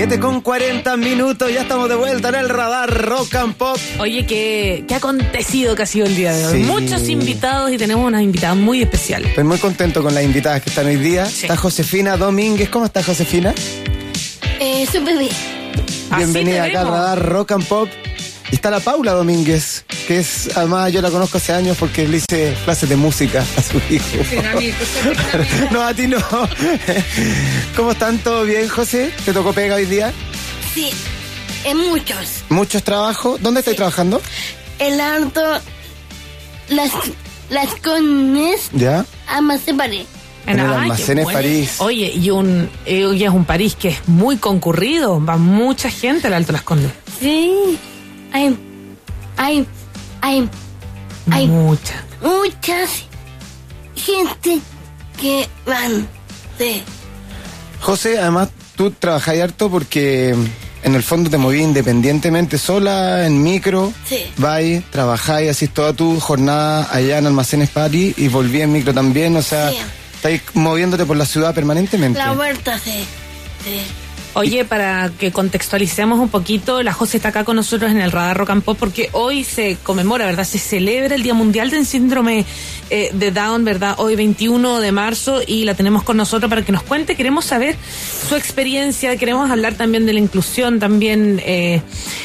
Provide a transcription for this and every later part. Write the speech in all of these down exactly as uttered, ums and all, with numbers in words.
siete con cuarenta minutos, ya estamos de vuelta en el radar Rock and Pop. Oye, ¿qué, qué ha acontecido que ha sido el día de hoy? Sí. Muchos invitados y tenemos unas invitadas muy especiales. Estoy muy contento con las invitadas que están hoy día. Sí. Está Josefina Domínguez. ¿Cómo estás, Josefina? Eh, súper bien. Bienvenida acá al radar Rock and Pop. Y está la Paula Domínguez, que es, además yo la conozco hace años porque le hice clases de música a su hijo. Sí, a mí, pues, No, a ti no. ¿Cómo están? ¿Todo bien, José? ¿Te tocó pega hoy día? sí, en muchos. ¿Muchos trabajos? ¿Dónde estás trabajando? El harto, las, las cones, ¿Ya? amas de París. En el Ay, almacén qué es bueno. París. Oye, y un eh, hoy es un París que es muy concurrido. Va mucha gente al Alto Las Condes. Sí, hay, hay, hay, hay Mucha. muchas gente que van. Sí, José, además tú trabajas harto porque en el fondo te moví independientemente, sola, en micro. Sí. Vais, trabajáis, hacís toda tu jornada allá en Almacenes París y volví en micro también, o sea, Sí. estáis moviéndote por la ciudad permanentemente. la vuelta, sí, sí. Oye, para que contextualicemos un poquito, la José está acá con nosotros en el radar Rock and Pop porque hoy se conmemora, ¿verdad? Se celebra el Día Mundial del Síndrome eh, de Down, ¿verdad? Hoy veintiuno de marzo y la tenemos con nosotros para que nos cuente. Queremos saber su experiencia, queremos hablar también de la inclusión también eh,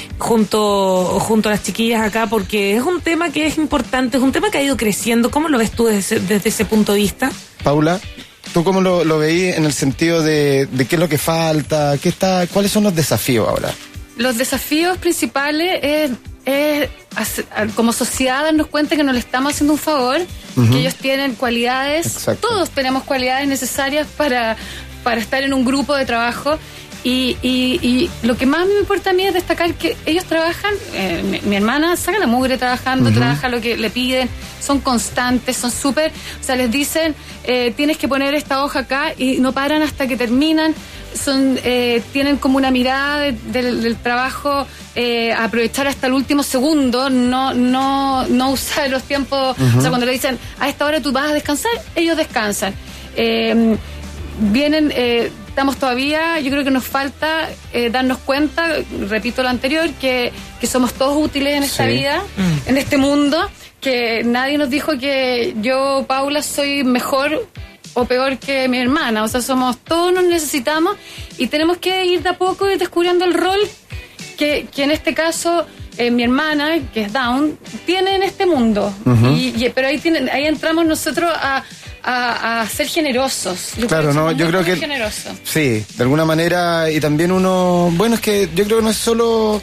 junto, junto a las chiquillas acá porque es un tema que es importante, es un tema que ha ido creciendo. ¿Cómo lo ves tú desde, desde ese punto de vista? Paula, ¿tú cómo lo, lo veís en el sentido de, de qué es lo que falta? Qué está, ¿Cuáles son los desafíos ahora? Los desafíos principales es, es hacer- como sociedad darnos cuenta que nos le estamos haciendo un favor, Ujú. que ellos tienen cualidades, Exacto. todos tenemos cualidades necesarias para, para estar en un grupo de trabajo. Y, y, y lo que más me importa a mí es destacar que ellos trabajan, eh, mi, mi hermana saca la mugre trabajando, Ujú. trabaja lo que le piden, son constantes, son súper, o sea, les dicen, eh, tienes que poner esta hoja acá y no paran hasta que terminan, son eh, tienen como una mirada de- del, del trabajo, eh, aprovechar hasta el último segundo, no no no usar los tiempos, o sea, cuando le dicen, a esta hora tú vas a descansar, ellos descansan. Eh, vienen, eh, estamos todavía, yo creo que nos falta eh, darnos cuenta, repito lo anterior, que, que somos todos útiles en esta Sí. vida, en este mundo, que nadie nos dijo que yo, Paula, soy mejor o peor que mi hermana, o sea, somos, todos nos necesitamos y tenemos que ir de a poco y descubriendo el rol que, que en este caso eh, mi hermana, que es Down, tiene en este mundo. Ujú. y, y- pero ahí, tienen, ahí entramos nosotros a, a, a ser generosos. Yo Claro, creo que no, somos yo muy, creo muy que generosos. sí, de alguna manera, y también uno, bueno, es que yo creo que no es solo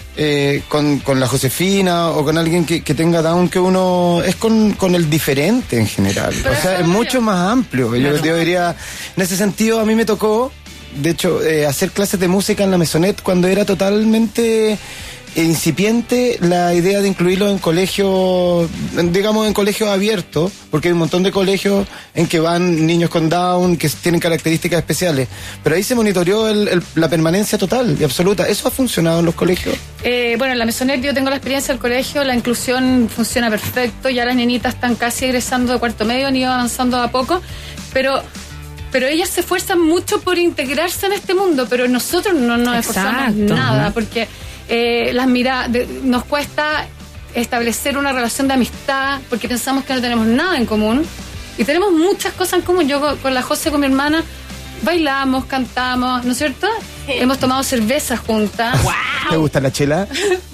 eh, con, con la Josefina o con alguien que, que tenga Down, que uno es con, con el diferente en general. Pero o sea, eso es es mucho yo. más amplio. Yo, yo diría, en ese sentido, a mí me tocó, de hecho, eh, hacer clases de música en la Mesonet cuando era totalmente eh, incipiente la idea de incluirlo en colegios, digamos en colegios abiertos, porque hay un montón de colegios en que van niños con Down, que tienen características especiales, pero ahí se monitoreó el- el- la permanencia total y absoluta. ¿Eso ha funcionado en los colegios? Eh, bueno, en la Mesonet yo tengo la experiencia del colegio, la inclusión funciona perfecto, ya las niñitas están casi egresando de cuarto medio, han ido avanzando a poco, pero pero ellas se esfuerzan mucho por integrarse en este mundo, pero nosotros no nos esforzamos Exacto. nada, porque eh, las miradas, de- nos cuesta establecer una relación de amistad, porque pensamos que no tenemos nada en común, y tenemos muchas cosas en común. Yo con, con la José, con mi hermana, bailamos, cantamos, ¿no es cierto? Hemos tomado cervezas juntas. ¿Te gusta la chela?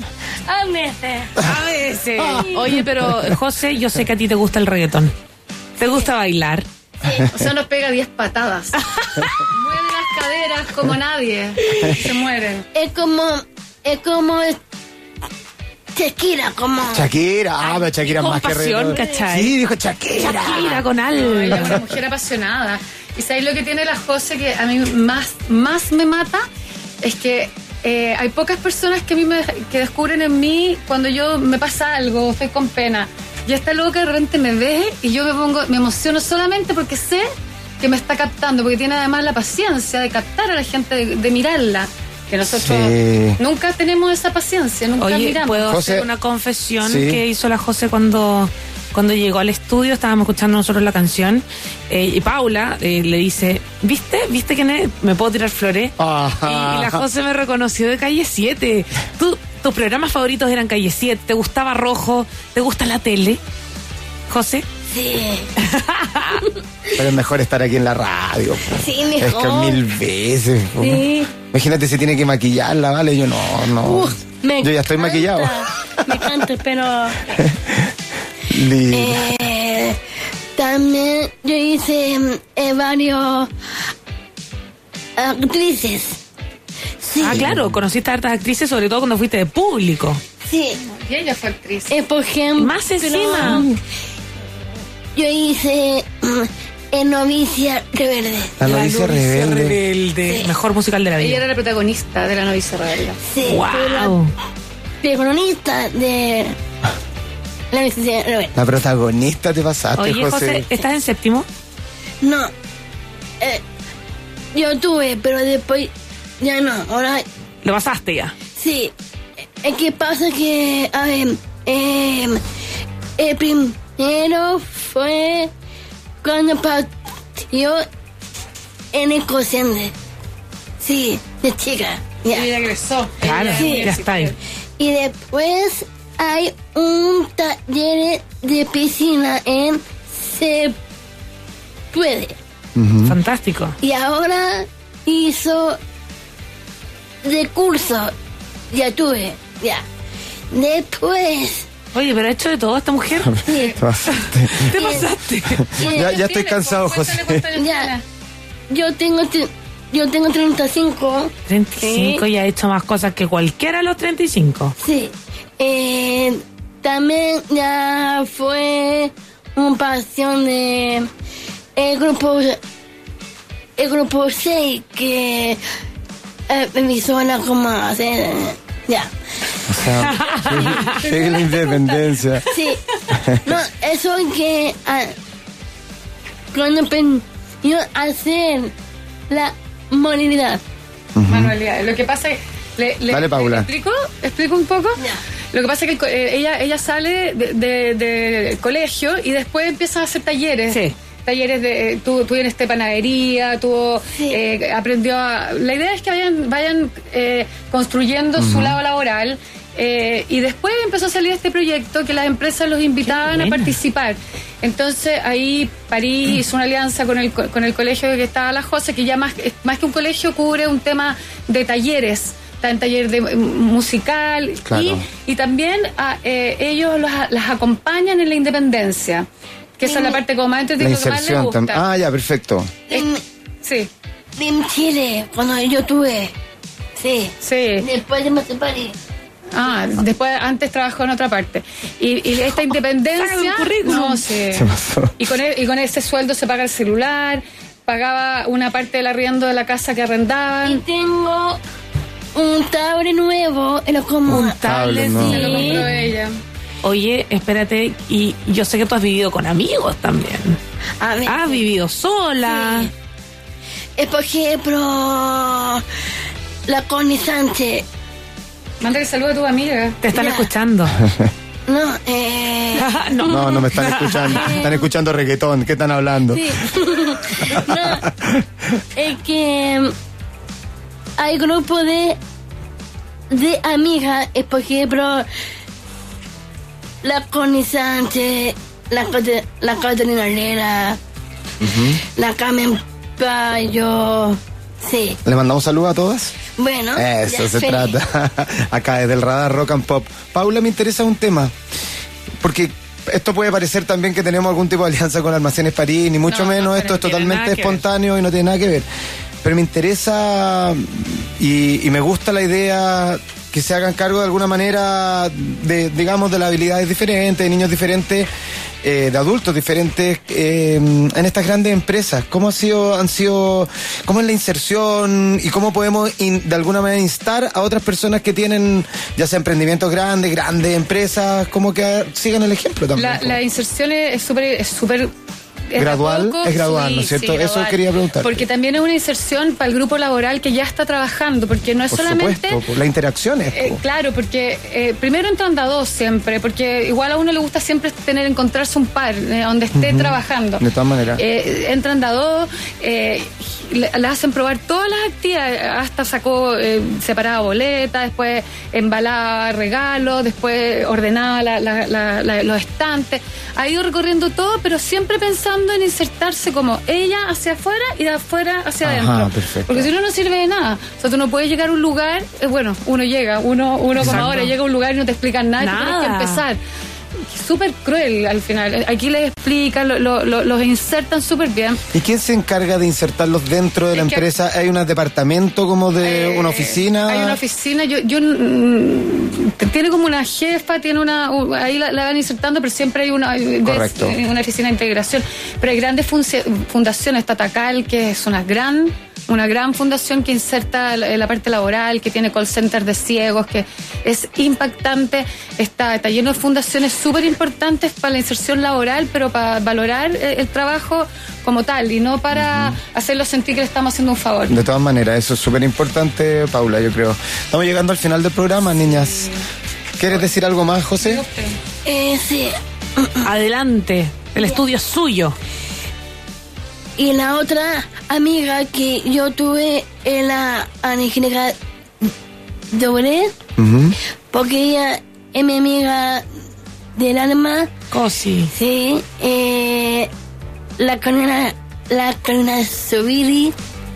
A veces. A veces. Oye, pero José, yo sé que a ti te gusta el reggaetón. ¿Te gusta bailar? O sea, nos pega diez patadas. Mueve las caderas como nadie. Se mueren. Es como, es como Shakira, como. Shakira, ah, pero Shakira es con más que pasión, reggaetón. ¿cachai? Sí, dijo Shakira. Shakira con Ella es algo. una mujer apasionada. Y sabéis lo que tiene la José que a mí más, más me mata es que eh, hay pocas personas que a mí me, que descubren en mí cuando yo me pasa algo, estoy con pena. Y esta loca de repente me ve y yo me pongo, me emociono solamente porque sé que me está captando, porque tiene además la paciencia de captar a la gente, de, de mirarla. Que nosotros Sí. nunca tenemos esa paciencia, nunca Oye, miramos. ¿puedo José, hacer una confesión sí. que hizo la José cuando cuando llegó al estudio, estábamos escuchando nosotros la canción, eh, y Paula eh, le dice, ¿viste? ¿Viste quién es? ¿Me puedo tirar flores? Ajá. Y, y la José me reconoció de Calle siete. Tú, tus programas favoritos eran Calle siete, ¿te gustaba Rojo? ¿Te gusta la tele? ¿José? Sí. Pero es mejor estar aquí en la radio. Po. Sí, Es mejor. que mil veces. Po. Sí. Imagínate si tiene que maquillarla, ¿vale? Yo no, no. Uf, me Yo ya estoy encanta, maquillado. Me encanta, pero Linda. eh, también yo hice eh, varios actrices. Sí. Ah, claro, conociste a hartas actrices, sobre todo cuando fuiste de público. Sí. Y ella fue actriz. Eh, por ejemplo, Más encima. yo hice mm, en Novicia Rebelde. La novicia rebelde. rebelde. Sí. Mejor musical de la Ella vida. era la protagonista de La novicia rebelde. Sí, fue la Wow. protagonista de la Novicia Rebelde. La protagonista te pasaste, Oye, José. José, ¿estás en séptimo? No, eh, yo tuve, pero después ya no. Ahora Lo pasaste ya. sí. Es que pasa que, a ver, eh, el primero fue cuando partió en el cociente. Sí, de chica. Ya. Ella egresó. Claro, Sí. ya está ahí. Y después hay un taller de piscina en Se Puede. Fantástico. Y ahora hizo de curso. Ya tuve, ya. Después. Oye, pero ha hecho de todo esta mujer. Sí, Te pasaste. ¿Te pasaste? Ya, ya estoy cansado, José. ya. Yo tengo, tre- yo tengo treinta y cinco. treinta y cinco y ha hecho más cosas que cualquiera a los treinta y cinco. Sí. Eh, también ya fue un pasión de el grupo el grupo seis que eh, me suena como hacer ya. O sea, sigue la independencia. Sí. No, eso que ah, cuando pensé hacer la movilidad. Manualidades. Lo que pasa es. Le, le- Dale, Paula. ¿le explico? ¿Explico un poco? Ya. Lo que pasa es que el co- eh, ella, ella sale de, de- del colegio y después empieza a hacer talleres. Sí. Talleres de. eh, Tuvo, tuvo en este panadería, tuvo. Sí. eh, aprendió a. La idea es que vayan, vayan eh, construyendo su lado laboral. eh, y después empezó a salir este proyecto que las empresas los invitaban Qué a buena. participar. Entonces ahí París hizo una alianza con el, co- con el colegio que estaba La Jose, que ya más, más que un colegio cubre un tema de talleres. Está en taller de mm, musical. Claro. Y, y también a, eh, ellos los, las acompañan en la independencia. Que esa es la parte como más La entretenida que más les inserción gusta. también. Ah, ya, perfecto. En, Sí, en Chile, cuando yo tuve. Sí. sí. Después de me separé. Ah, después, antes trabajó en otra parte. Y, y esta independencia. Sácale un currículum. No, sí. Se pasó. Y con, e- y con ese sueldo se paga el celular, pagaba una parte del arriendo de la casa que Y arrendaban. tengo un tablet nuevo. Era como. Un tablet, no. Se lo Sí. compró ella. Oye, espérate, y yo sé que tú has vivido con amigos también. A ver. Has vivido sola. Sí. Es por ejemplo. La Connie Sánchez. Mándale saludo a tu amiga. Te están Ya. escuchando. No, eh. no. No, no me están escuchando. Están escuchando reggaetón. ¿Qué están hablando? Sí. No, es que hay grupo de de amigas, es por ejemplo la Connie Sánchez, la, Cate- la Catalina Herrera, la Carmen Payo, sí. ¿Le mandamos saludos a todas? Bueno, Eso ya se feliz. trata. Acá desde el radar Rock and Pop. Paula, me interesa un tema. Porque esto puede parecer también que tenemos algún tipo de alianza con Almacenes París, ni mucho No, no, menos. pero Esto es tiene totalmente nada que ver. espontáneo y no tiene nada que ver. Pero me interesa y, y me gusta la idea que se hagan cargo de alguna manera de, digamos, de las habilidades diferentes, de niños diferentes, eh, de adultos diferentes eh, en estas grandes empresas. ¿Cómo ha sido, han sido, cómo es la inserción y cómo podemos in- de alguna manera instar a otras personas que tienen ya sea emprendimientos grandes, grandes empresas, como que sigan el ejemplo también? La, la inserción es súper es súper es ¿Gradual? a poco. Es gradual, Sí, ¿no es cierto? sí, Eso gradual. quería preguntar. Porque también es una inserción para el grupo laboral que ya está trabajando, porque no es Por solamente... supuesto, por la interacción es, Eh, po. claro, porque eh, primero entran a dos siempre, porque igual a uno le gusta siempre tener, encontrarse un par eh, donde esté Ujú. trabajando. De todas maneras. Eh, entran de a dos, eh, le, le hacen probar todas las actividades, hasta sacó, eh, separaba boletas, después embalaba regalos, después ordenaba la, la, la, la, los estantes. Ha ido recorriendo todo, pero siempre pensando en insertarse como ella hacia afuera y de afuera hacia Ajá, adentro. perfecto. Porque si no, no sirve de nada. O sea, tú no puedes llegar a un lugar, eh, bueno, uno llega, uno, uno como Exacto. ahora llega a un lugar y no te explican nada, y tú tienes que Nada. empezar. Súper cruel al final. Aquí les explican, lo, lo, lo- los insertan súper bien. ¿Y quién se encarga de insertarlos dentro de la Es que- empresa? ¿Hay un departamento como de Eh, una oficina? Hay una oficina, yo, yo mm, tiene como una jefa, tiene una, u- ahí la, la van insertando, pero siempre hay una, de- Correcto. una oficina de integración. Pero hay grandes funci- fundaciones, Tatacal, que es una gran, una gran fundación que inserta la, la parte laboral, que tiene call center de ciegos, que es impactante. Está, está lleno de fundaciones súper importantes para la inserción laboral, pero para valorar eh, el trabajo como tal y no para hacerlo sentir que le estamos haciendo un favor. De todas maneras, eso es súper importante, Paula, yo creo. Estamos llegando al final del programa, niñas. ¿Quieres decir algo más, José? Eh, sí. Adelante, el estudio es suyo. Y la otra amiga que yo tuve es la Angélica Doble, Ujú. porque ella es mi amiga del alma. Cosi. Sí, eh, la Carolina, la Carolina Sobiri,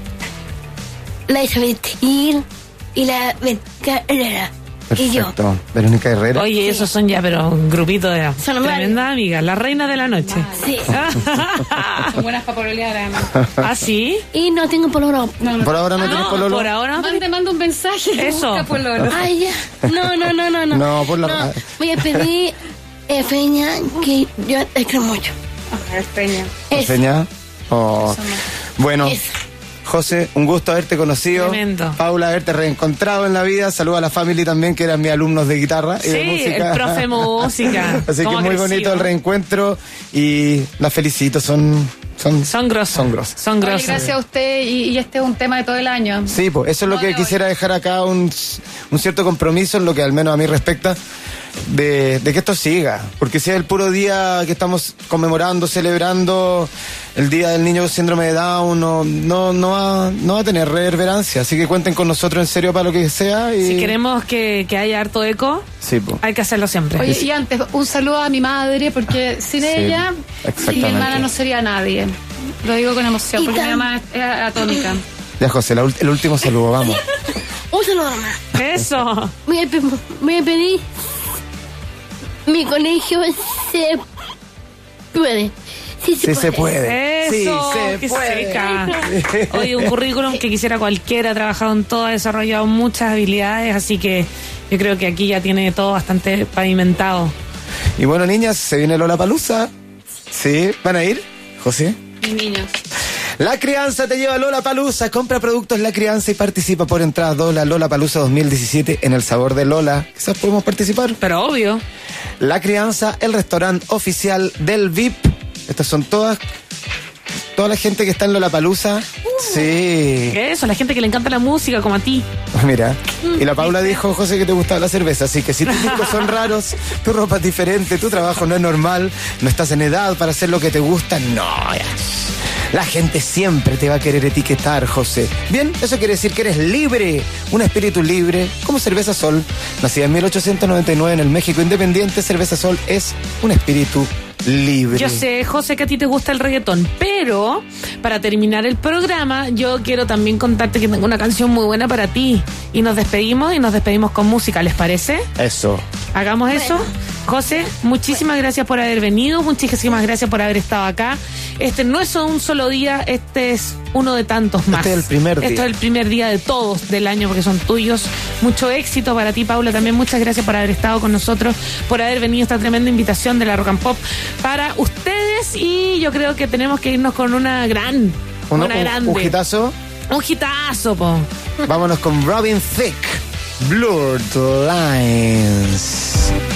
la Isabel Gil y la Verónica Herrera. Y yo. Perfecto. Verónica Herrera. Oye, esos son ya, pero un grupito de Son tremenda amiga, la reina de la noche. Sí. Son buenas para pololear, además. ¿Ah, sí? Y no tengo pololo. No, no. Por ahora no, Ah, tienes no, pololo. por ahora no. Mande, manda un mensaje. Eso. Busca pololo. Ay, ya. No, no, no, no, no. No, por la- Voy a pedir eh, Feña, que yo te creo mucho. Ajá, es Peña. Eso. Seña. Oh. Bueno, Eso. José, un gusto haberte conocido. Tremendo. Paula, haberte reencontrado en la vida. Saluda a la family también, que eran mis alumnos de guitarra y de Sí, música. el profe música. Así que Cómo muy creció. bonito el reencuentro y las felicito, son son Son grosas. Son grosas. Son Oye, grosas. gracias a usted y, y este es un tema de todo el año. Sí, pues eso es lo No que de hoy. quisiera dejar acá, un, un cierto compromiso en lo que al menos a mí respecta, de, de que esto siga. Porque si es el puro día que estamos conmemorando, celebrando el Día del Niño con Síndrome de Down, no, no, no, va, no va a tener reverberancia. Así que cuenten con nosotros en serio para lo que sea. Y... Si queremos que, que haya harto eco, Sí, pues. hay que hacerlo siempre. Oye, y antes, un saludo a mi madre, porque sin Sí, ella, exactamente. mi hermana no sería nadie. Lo digo con emoción, Y porque mi tan- mamá es atómica. Ya, José, la ul- el último saludo, vamos. Un saludo más. Eso. Voy a, pe- voy a pedir. Mi colegio se puede. Sí, se Sí se puede. Eso, Sí se qué puede. seca. Oye, un currículum que quisiera cualquiera, ha trabajado en todo, ha desarrollado muchas habilidades, así que yo creo que aquí ya tiene todo bastante pavimentado. Y bueno, niñas, se viene Lollapalooza. Sí, ¿van a ir, José? Mis niños. La Crianza te lleva a Lollapalooza. Compra productos La Crianza y participa por entradas doble a Lollapalooza dos mil diecisiete en el sabor de Lola. Quizás podemos participar. Pero obvio. La Crianza, el restaurante oficial del V I P. Estas son todas, toda la gente que está en Lollapalooza. Sí. Eso, la gente que le encanta la música, como a ti. Mira, y la Paula dijo, José, que te gustaba la cerveza, así que si tus discos son raros, tu ropa es diferente, tu trabajo no es normal, no estás en edad para hacer lo que te gusta, no, ya. La gente siempre te va a querer etiquetar, José. Bien, eso quiere decir que eres libre, un espíritu libre, como Cerveza Sol. Nacida en mil ochocientos noventa y nueve en el México independiente, Cerveza Sol es un espíritu libre. Yo sé, José, que a ti te gusta el reggaetón, pero para terminar el programa, yo quiero también contarte que tengo una canción muy buena para ti. Y nos despedimos y nos despedimos con música, ¿les parece? Eso. Hagamos eso. José, muchísimas gracias por haber venido, muchísimas gracias por haber estado acá. Este no es un solo día, este es uno de tantos más. Este es el primer día. Este es el primer día de todos del año porque son tuyos. Mucho éxito para ti, Paula, también muchas gracias por haber estado con nosotros, por haber venido a esta tremenda invitación de la Rock and Pop para ustedes y yo creo que tenemos que irnos con una gran, Uno- una un, grande. un hitazo. Un hitazo, po. Vámonos con Robin Thicke, Blurred Lines.